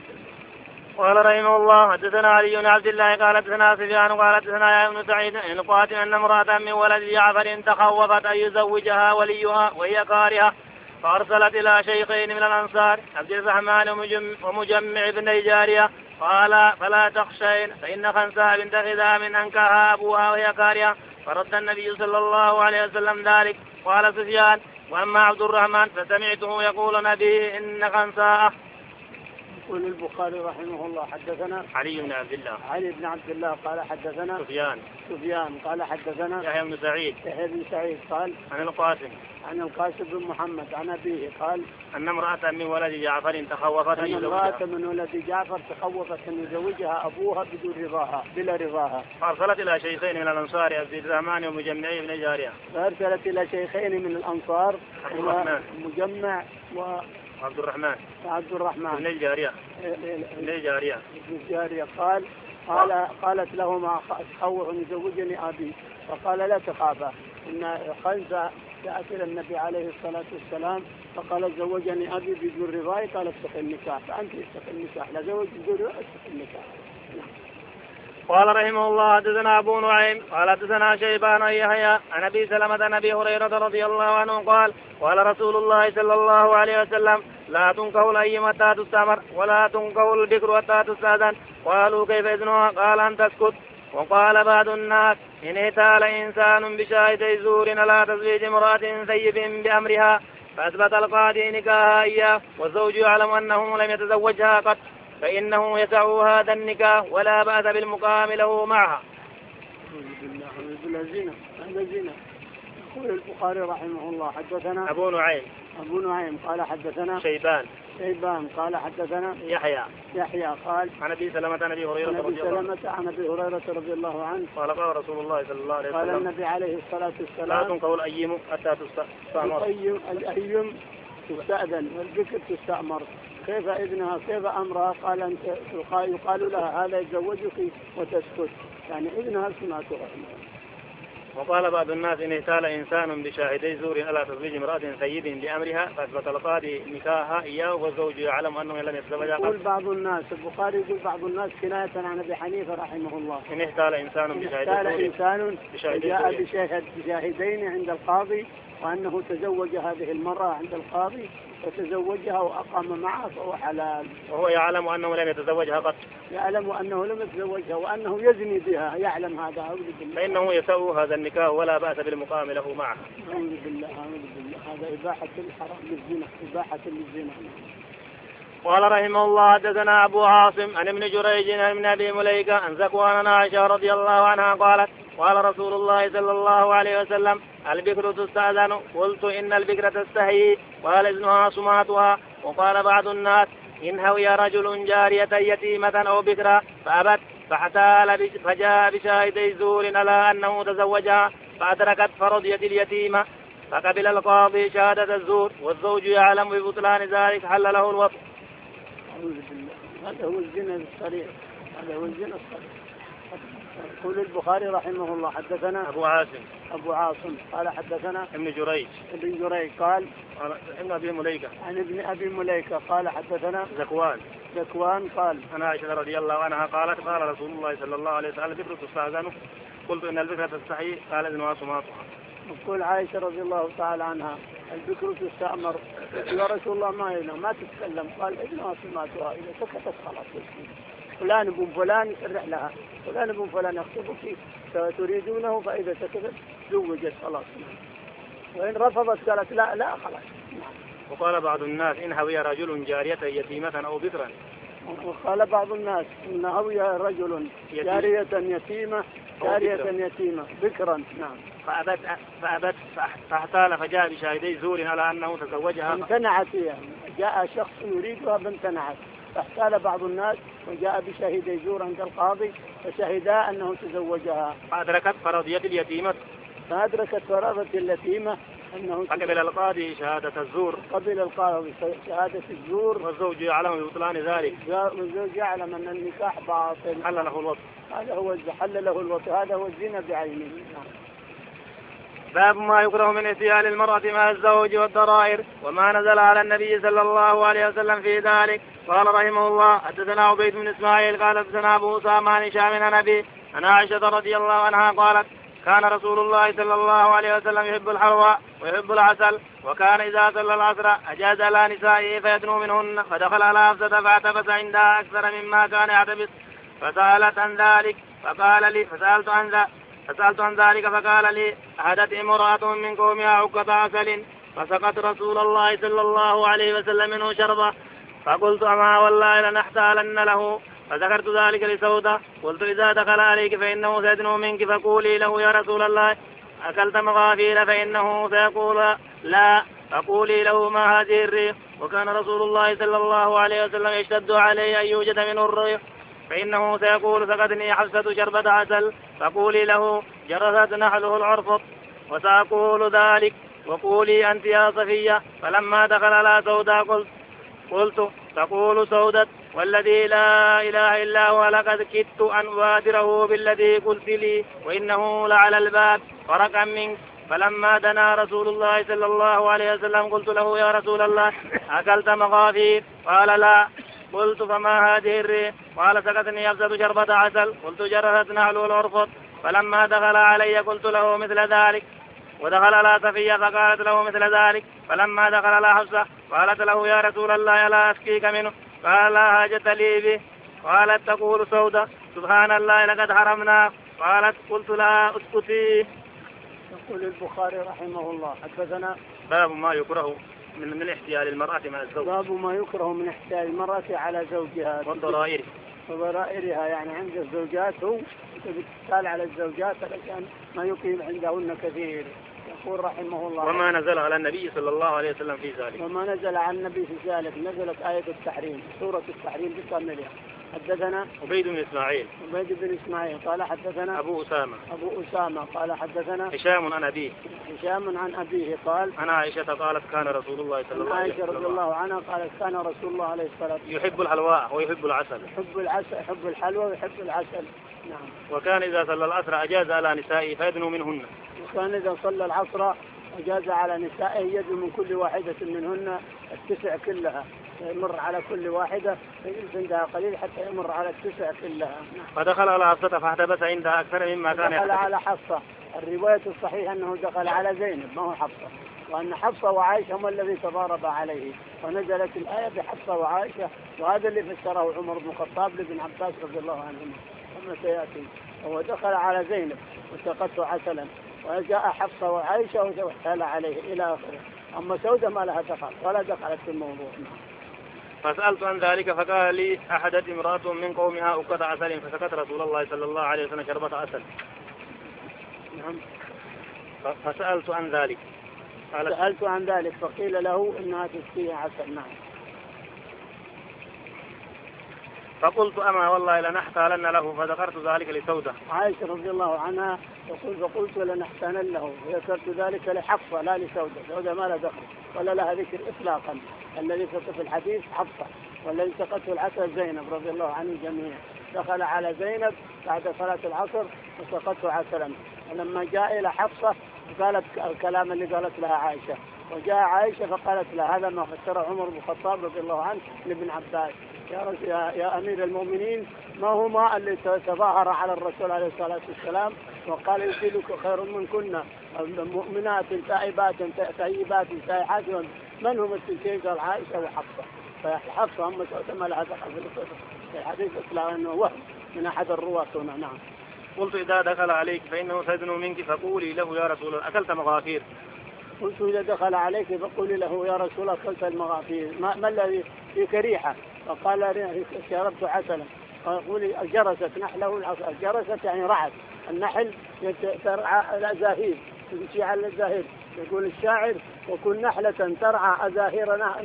قال رحمه الله حدثنا علي بن عبد الله قال حدثنا سفيان قال حدثنا يا ابن سعيد ان قاتل ان امرأة من ولد جعفر تخوفت ان يزوجها وليها وهي كارهة فارسلت الى شيخين من الانصار عبد الرحمن ومجمع بن جارية قال فلا تخشين فان خنساء بنت خذام انكاها ابوها وهي كارهة فرد النبي صلى الله عليه وسلم ذلك. قال سفيان واما عبد الرحمن فسمعته يقول نبي ان خنساء. يقول البخاري رحمه الله حدثنا علي بن عبد الله علي بن عبد الله قال حدثنا سفيان سفيان قال حدثنا يحيى بن سعيد يحيى بن سعيد قال عن القاسم عن القاسم بن محمد عن أبيه قال أن امرأة من ولد جعفر تخوفت أن امرأة من ولد جعفر تخوفت أن يزوجها أبوها بدون رضاها بلا رضاها فأرسلت إلى شيخين من الأنصار عبد الرحمن ومجمع بن جارية فأرسلت إلى شيخين من الأنصار ومجمع و عبد الرحمن عبد الرحمن بن الجارية بن الجارية بن الجارية قال قال قالت لهما تخوف أن يزوجني أبي فقال لا تخافا إن خنزة جاءت إلى النبي عليه الصلاة والسلام فقال زوجني أبي بدون رضاي قال استقل النكاح فأنت استقل النكاح لا زوج بدون رضاي استقل النكاح. قال رحمه الله حدثنا أبو نعيم قال حدثنا شيبان يحيى عن أبي سلمة عن أبي هريرة رضي الله عنه قال قال رسول الله صلى الله عليه وسلم لا تنكح الأيم حتى تستأمر ولا تنكح البكر حتى تستأذن. قالوا كيف إذنها قال أن تسكت. وقال بعض الناس إن احتال إنسان بشاهد زور لا تزويج امرأة ثيب بأمرها فأثبت القاضي نكاحها إياه والزوج يعلم أنه لم يتزوجها قط فإنه يسع هذا النكاح ولا بأس بالمقام له معها. يقول البخاري رحمه الله حدثنا أبو نعيم أبو نعيم قال حدثنا شيبان شيبان قال حدثنا يحيى يحيى قال عن أبي سلمة عن أبي هريرة رضي الله عنه عن أبي هريرة رضي الله عنه قال قال رسول الله صلى الله عليه وسلم قال النبي عليه الصلاة والسلام لا تنكح الأيم حتى تستأمر. الأيم الأيم تستأذن والبكر تستأمر. كيف إذنها كيف أمرها قال أنت يقال لها هذا يتزوجك وتسكت يعني إذنها سمعتها. وقال بعض الناس إن احتال إنسان بشاهدي زور على تزويج امرأة سيد بأمرها فأثبت القاضي نكاحها إياه والزوج يعلم أنه لم يتزوج. يقول بعض الناس، البخاري يقول بعض الناس كناية عن أبي حنيفة رحمه الله، إن احتال إنسان بشاهدي إنسان جاء بشاهدين عند القاضي وأنه تزوج هذه المرأة عند القاضي وتزوجها وأقام معها فهو حلال، وهو يعلم أنه لم يتزوجها قط، يعلم أنه لم يتزوجها وأنه يزني بها، يعلم هذا، أعوذ بالله، فإنه يسوء هذا النكاح ولا بأس بالمقام له معه. أعوذ بالله أعوذ بالله، هذا إباحة الحرام للزنا، إباحة للزنا. قال رحمه الله حدثنا أبو عاصم عن ابن جريج عن ابن أبي مليكة عن ذكوان عائشة رضي الله عنها قالت قال رسول الله صلى الله عليه وسلم البكر تستأذن، قلت إن البكر تستحيي، قال إذنها صماتها. وقال بعض الناس إن هوي رجل جارية يتيمة أو بكرا فأبت فاحتال فجاء بشاهدي زور على أنه تزوجها فأدركت فرضيت اليتيمة فقبل القاضي شهادة الزور والزوج يعلم ببطلان ذلك حل له الوطء. أعوذ بالله، هذا هو الزنا الصريح، هذا هو الزنا الصريح. يقول البخاري رحمه الله حدثنا أبو عاصم أبو عاصم قال حدثنا ابن جريج ابن جريج قال ابن أبي مليكة عن ابن أبي مليكة قال حدثنا ذكوان ذكوان قال عن عائشة رضي الله عنها قالت قال رسول الله صلى الله عليه وسلم البكر تستأذن، قلت إن البكر تستحيي، قال إذنها صماتها. يقول عائشة رضي الله تعالى عنها البكر تستأمر، يا رسول الله ما هنا ما تتكلم، قال إذنها صماتها، إذا سكتت خلاص فلان ابن فلان يسرح لها، فلان ابن فلان يخطبك تريدونه، فإذا سكتت زوجت خلاص، وإن رفضت قالت لا لا خلاص. وقال بعض الناس إن هوي رجل جارية يتيمة أو بكرا، وقال بعض الناس إن هوي رجل جارية يتيمة جارية يتيمة بكرا، نعم، فأبت فأبت فاحتال فجاء بشاهدي زور على أنه تزوجها امتنعت فيها، جاء شخص يريدها فامتنعت، فاحتال بعض الناس وجاء بشهيدي زور عند القاضي فشهدا أنه تزوجها فأدركت فرضية اليتيمة فأدركت فرضية اليتيمة أنه فقبل القاضي شهادة الزور قبل القاضي شهادة الزور والزوج يعلم ببطلان ذلك، والزوج يعلم أن النكاح باطل حل له الوطء، هذا هو حل له الوطء، هذا هو الزنا بعينه. باب ما يكره من اتيان المرأة مع الزوج والضرائر وما نزل على النبي صلى الله عليه وسلم في ذلك. قال رحمه الله حدثنا عبيد بن اسماعيل قال حدثنا ابو اسامة عن هشام عن ابي عن عائشة رضي الله عنها قالت كان رسول الله صلى الله عليه وسلم يحب الحلوى ويحب العسل، وكان اذا صلى العصر اجاز على نسائه فيدنو منهن، فدخل على حفصة فاعتبس عندها اكثر مما كان يعتبس فسألت عن ذلك فقال لي فسألت عن ذلك فسألت عن ذلك فقال لي أهدت امرأة من قومها عقة عسل فسقت رسول الله صلى الله عليه وسلم منه شربة، فقلت أما والله لنحتالن له، فذكرت ذلك لسودة، قلت إذا دخل عليك فإنه سيدنو منك فقولي له يا رسول الله أكلت مغافير، فإنه سيقول لا، فقولي له ما هذه الريح، وكان رسول الله صلى الله عليه وسلم يشتد عليه أن يوجد منه الريح، فإنه سيقول سقتني حفصة شربة عسل، فقولي له جرست نحله العرفط، وسأقول ذلك، وقولي أنت يا صفية. فلما دخل على سودة قلت قلت تقول سودة والذي لا إله إلا هو لقد كدت أن أبادره بالذي قلت لي وإنه لعلى الباب فرقا منك. فلما دنا رسول الله صلى الله عليه وسلم قلت له يا رسول الله أكلت مغافير؟ قال لا. قلت فما هذه الريح؟ قال سقتني حفصة شربة عسل. قلت جرست نحله العرفط. فلما دخل علي قلت له مثل ذلك، ودخل على صفية فقالت له مثل ذلك. فلما دخل على حفصة قالت له يا رسول الله لا أسقيك منه؟ قال لا حاجة لي به. قالت تقول سودة سبحان الله لقد حرمنا. قالت قلت لا اسكتي. يقول البخاري رحمه الله حدثنا باب ما يكره من من احتيال المرأة مع الزوج. باب ما يكره من احتيال المرأة على زوجها والضرائر وضرائرها، يعني عند الزوجات هو بتسال على الزوجات علشان ما يقيم عندهن كثير. يقول رحمه الله وما نزل على النبي صلى الله عليه وسلم في ذلك. وما نزل على النبي في ذلك، نزلت آية التحريم، سورة التحريم بكاملها، حدثنا عبيد بن إسماعيل عبيد بن إسماعيل قال حدثنا أبو أسامة أبو أسامة قال حدثنا هشام عن أبيه هشام عن أبيه قال عن عائشة قالت كان رسول الله صلى الله عليه عائشة وسلم رضي الله عنها قالت كان رسول الله عليه الصلاة والسلام يحب الحلواء ويحب العسل يحب العسل يحب الحلوى ويحب العسل. نعم. وكان إذا صلى العصر أجاز على نسائه فيدنو منهن. وكان إذا صلى العصر أجاز على نسائه يدنو من كل واحدة منهن التسع كلها، يمر على كل واحدة فيجلس عندها قليل حتى يمر على التسع كلها. نعم. فدخل على حفصة فاحتبس عندها أكثر مما كان دخل على حفصة. الرواية الصحيحة أنه دخل على زينب ما هو حفصة، وأن حفصة وعائشة هم الذي تضاربا عليه، ونزلت الآية بحفصة وعائشة، وهذا اللي فسره عمر بن الخطاب لابن عباس رضي الله عنهما كما سيأتي. هو دخل على زينب وسقته عسلا، وجاء حفصة وعائشة واحتال عليه إلى آخره. أما سودة ما لها دخل ولا دخلت في الموضوع. فسألت عن ذلك فقال لي أحدث امرأة من قومها أكد عسل فسكت رسول الله صلى الله عليه وسلم شربة عسل. نعم. فسألت عن ذلك سألت عن ذلك فقيل له إنها تسقيها عسل. نعم. فقلت أما والله لنحتالن له فذكرت ذلك لسودة. عائشة رضي الله عنها تقول فقلت لنحتالن له وذكرت ذلك لحفصة لا لسودة. سودة ما لها دخل ولا لها ذكر إطلاقا. الذي في الحديث حفصة، والذي سقته العسل زينب رضي الله عنه جميعا. دخل على زينب بعد صلاة العصر وسقته عسلا، ولما جاء إلى حفصة قالت الكلام اللي قالت لها عائشة، وجاء عائشة فقالت لها هذا ما فسر عمر بن الخطاب رضي الله عنه لابن عباس. يا, يا أمير المؤمنين ما هو ما اللي تظاهر على الرسول عليه الصلاة والسلام وقال يصيبك خير من كنا مؤمنات تائبات طيبات سائحات، من هم التنتين؟ قال عائشة وحفصة. فحفصة هم ما لها دخل في الحديث إطلاقا أنه وهم من أحد الرواة هنا. نعم. قلت إذا دخل عليك فإنه سيدنو منك فقولي له يا رسول الله أكلت مغافير. قلت إذا دخل عليك فقولي له يا رسول الله أكلت المغافير، ما, ما الذي فيك ريحة؟ فقال شربت عسلا. قولي جرست نحله العسل. جرست يعني رعد. النحل ترعى الأزاهير تمشي على الأزاهير. يقول الشاعر وكن نحلة ترعى أزاهيرنا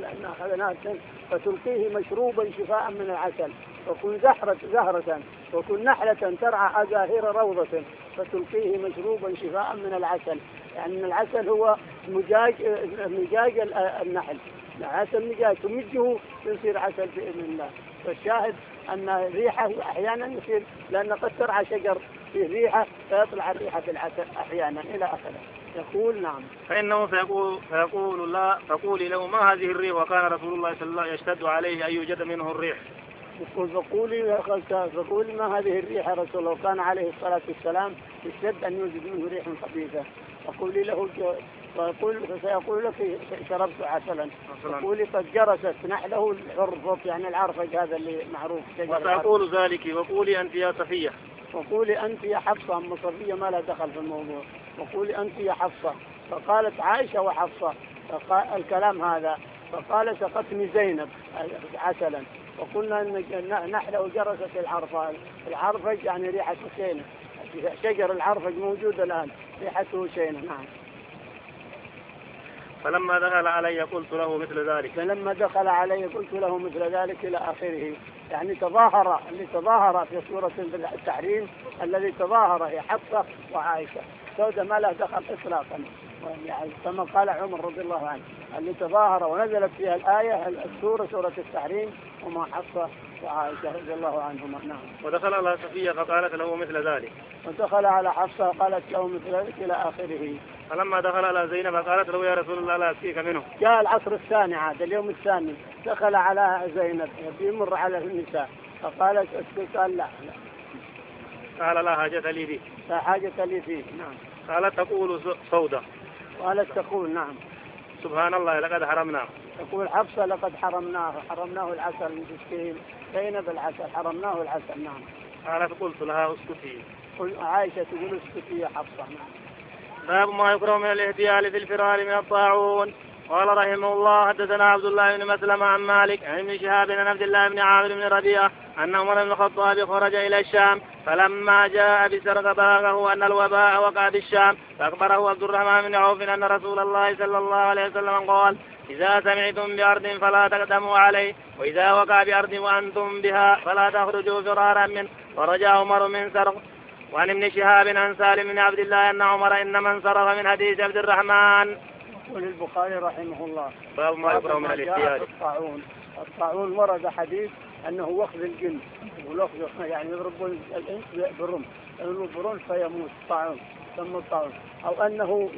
فتلقيه مشروبا شفاء من العسل، وكن زهرة زهرة وكن نحلة ترعى أزاهير روضة فتلقيه مشروبا شفاء من العسل. يعني العسل هو مجاج مجاج النحل، العسل مجاج تمجه يصير عسل بإذن الله. فالشاهد أن الريحة أحيانا يصير لأن قد ترعى شجر فيه ريحة فيطلع الريحة بالعسل أحيانا إلى آخره. يقول نعم. فإنه فيقول, فيقول لا فقولي له ما هذه الريح وكان رسول الله صلى الله عليه وسلم يشتد عليه أن يوجد منه الريح. يقول فقولي فقولي ما هذه الريح يا رسول الله وكان عليه الصلاة والسلام يشتد أن يوجد منه ريح خبيثة. فقولي له فيقول فسيقول لك شربت عسلا. فقولي قد جرست نحله العرفط يعني العرفج هذا اللي معروف. وسأقول ذلك وقولي أنت يا صفية. وقولي أنت يا حفصة. أما صفية ما لها دخل في الموضوع. وقولي أنت يا حفصة. فقالت عائشة وحفصة الكلام هذا. فقال سقتني زينب عسلا. وقلنا أن نحله جرست العرفة. العرفج يعني ريحة شينة. شجر العرفج موجود الآن ريحته شينة. نعم. فلما دخل علي قلت له مثل ذلك. فلما دخل علي قلت له مثل ذلك إلى آخره. يعني تظاهر اللي تظاهر في سورة التحريم الذي تظاهر هي حفصة وعائشة. سودة ما له دخل إطلاقا يعني كما قال عمر رضي الله عنه اللي تظاهر ونزلت فيها الآية السورة سورة التحريم وما حفصة وعائشة رضي الله عنهما. نعم. ودخل على صفية فقالت له مثل ذلك. ودخل على حفصة قالت له مثل ذلك إلى آخره. فلما دخل على زينب قالت له يا رسول الله لا أسقيك منه. جاء العصر الثاني عاد اليوم الثاني دخل على زينب يمر على النساء فقالت أسقيك. قال لا لا. قال لا حاجة لي فيه. لا حاجة لي فيه. نعم. قالت تقول سودة. قالت تقول نعم سبحان الله لقد حرمناه. تقول حفصة لقد حرمناه حرمناه العسل من تسقيه زينب العسل حرمناه العسل. نعم. قالت قلت لها اسكتي. قل عائشة تقول اسكتي يا حفصة. نعم. باب ما يكره من الاهتيال في الفرار من الطاعون. قال رحمه الله حدثنا عبد الله بن مسلمة عن مالك عن ابن شهاب عن عبد الله بن عامر بن ربيعة أن عمر بن الخطاب خرج إلى الشام فلما جاء بسرق بلغه أن الوباء وقع بالشام فأخبره عبد الرحمن بن عوف أن رسول الله صلى الله عليه وسلم قال إذا سمعتم بأرض فلا تقدموا عليه وإذا وقع بأرض وأنتم بها فلا تخرجوا فرارا منه. ورجع عمر من سرق. وعن ابن شهاب عن سالم بن عبد الله أن عمر إنما انصرف من حديث عبد الرحمن. يقول البخاري رحمه الله باب ما يكره من الاجتهاد. الطاعون الطاعون ورد حديث أنه وخذ الجن ولخذ يعني يضربون الإنس بالرمح يضربون فيموت طاعون ثم الطاعون أو أنه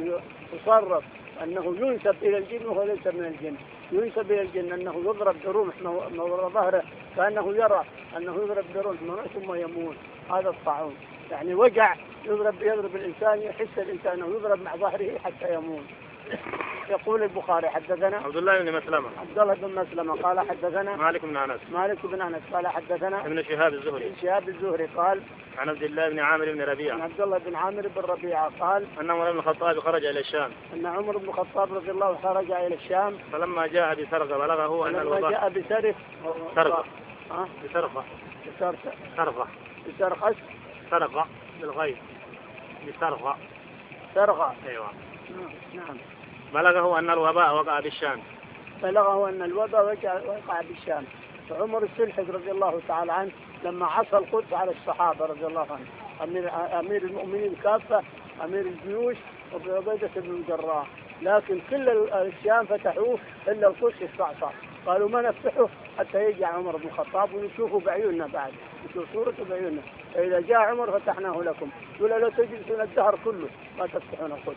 يصرف أنه ينسب إلى الجن وهو ليس من الجن ينسب إلى الجن أنه يضرب برمح مورا ظهره كأنه يرى أنه يضرب برمح ثم يموت. هذا الطاعون يعني وجع يضرب يضرب الإنسان يحس الإنسان أنه يضرب مع ظهره حتى يموت. يقول البخاري حدثنا عبد الله بن مسلمة عبد الله بن مسلمة قال حدثنا مالك بن أنس مالك بن أنس قال حدثنا ابن شهاب الزهري ابن شهاب الزهري قال عن عبد الله بن عامر بن ربيعة عن عبد الله بن عامر بن ربيعة قال أن عمر بن الخطاب خرج إلى الشام أن عمر بن الخطاب رضي الله خرج إلى الشام فلما جاء بسرقة بلغه أن الوباء جاء بسرق سرقة ها بسرقة بسرقة سرقة بسرقة سرقة بالغيب بسرقة سرقة أيوة نعم بلغه أن الوباء وقع بالشام بلغه أن الوباء وقع بالشام. فعمر السلحج رضي الله تعالى عنه لما عصى القدس على الصحابة رضي الله عنه أمير, أمير المؤمنين كافة أمير الجيوش أبو عبيدة بن الجراح لكن كل الشام فتحوه إلا القدس الصعصع قالوا ما نفتحه حتى يجي عمر بن الخطاب ونشوفه بعيوننا بعد نشوف صورته بعيوننا فإذا جاء عمر فتحناه لكم ولا لو تجلسون الدهر كله ما تفتحون القدس.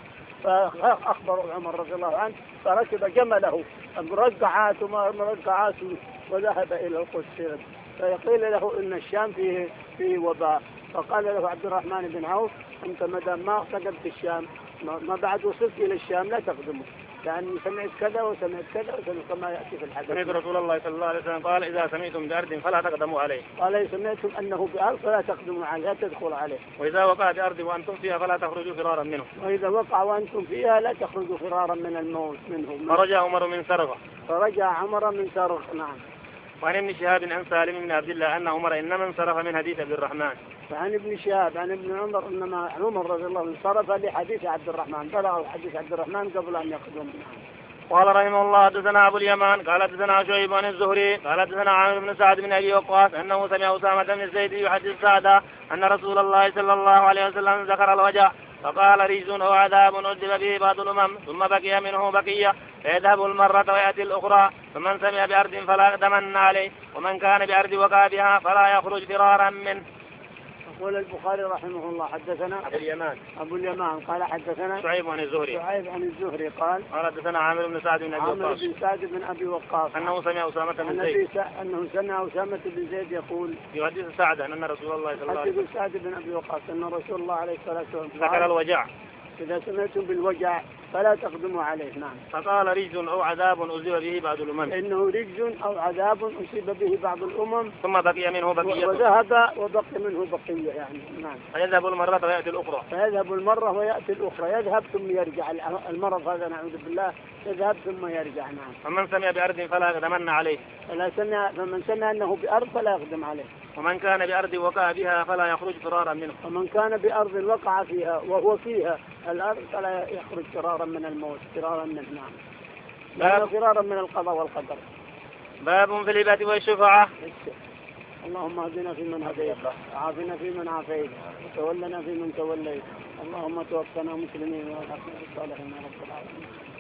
فأخبروا عمر رضي الله عنه فركب جمله مرقعات ومرقعات وذهب إلى القدس فيقيل له إن الشام فيه فيه وباء. فقال له عبد الرحمن بن عوف أنت مدام ما قدمت الشام ما بعد وصلت إلى الشام لا تقدمه لأني سمعت كذا وسمعت كذا وسمعت كما يأتي في الحديث. سمعت رسول الله صلى الله عليه وسلم قال إذا سمعتم بأرض فلا تقدموا عليه. قال سمعتم أنه بأرض فلا تقدموا عليه لا تدخل عليه. وإذا وقع بأرض وأنتم فيها فلا تخرجوا فرارا منه. وإذا وقع وأنتم فيها لا تخرجوا فرارا من الموت منه. فرجع عمر من سرقة. فرجع عمر من سرقة نعم. وعن ابن شهاب عن سالم بن عبد الله أن عمر إنما انصرف من حديث عبد الرحمن. وعن ابن شهاب عن ابن عمر إنما عمر رضي الله عنه انصرف لحديث عبد الرحمن بلغ حديث عبد الرحمن قبل أن يقدم. قال رحمه الله حدثنا أبو اليمان قال حدثنا شعيب عن الزهري قال حدثنا عامر بن سعد بن أبي وقاص أنه سمع أسامة بن زيد يحدث سعدا أن رسول الله صلى الله عليه وسلم ذكر الوجع فقال رجز أو عذاب عذب به بعض الأمم ثم بقي منه بقية فيذهب المرة ويأتي الأخرى فمن سمع بأرض فلا يقدمن عليه ومن كان بأرض وقع بها فلا يخرج فرارا منه. يقول البخاري رحمه الله حدثنا أبو اليمان أبو اليمان قال حدثنا شعيب عن الزهري شعيب عن الزهري قال قال حدثنا عامر بن سعد بن أبي وقاص عامر بن سعد بن أبي وقاص أنه سمع أسامة بن زيد أنه سمع أسامة بن زيد يقول يحدث سعد أن رسول الله صلى الله عليه وسلم سعد بن أبي وقاص أن رسول الله عليه الصلاة والسلام ذكر الوجع إذا سمعتم بالوجع فلا تقدموا عليه. نعم. فقال رجز أو عذاب أصيب به بعض الأمم إنه رجز أو عذاب أصيب به بعض الأمم ثم بقي منه بقية وذهب وبقي منه بقية يعني. نعم. فيذهب المرة ويأتي الأخرى فيذهب المرة ويأتي الأخرى يذهب ثم يرجع المرض هذا نعوذ بالله يذهب ثم يرجع. نعم. فمن سمع بأرض فلا يقدمن عليه فلا سمع فمن سمع أنه بأرض فلا يقدم عليه. ومن كان بأرض وقع بها فلا يخرج فرارا منه. ومن كان بأرض وقع فيها وهو فيها الأرض فلا يخرج فرارا من الموت فرارا منه. نعم. لا فرارا من القضاء والقدر. باب في الهبة والشفعة. اللهم اهدنا فيمن هديت وعافنا فيمن عافيت وتولنا فيمن توليت اللهم توفنا مسلمين والحقنا بالصالحين يا رب العالمين.